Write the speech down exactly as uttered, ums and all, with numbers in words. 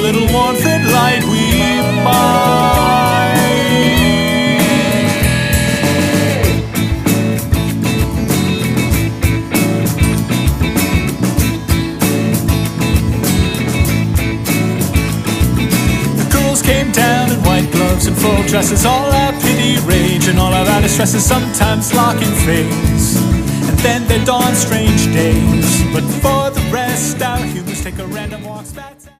little warmth and light we might. The girls came down in white gloves and full dresses, all our pity, rage, and all of our distresses, sometimes locking face. And then there dawn strange days, but for the rest, our humans take a random walks back.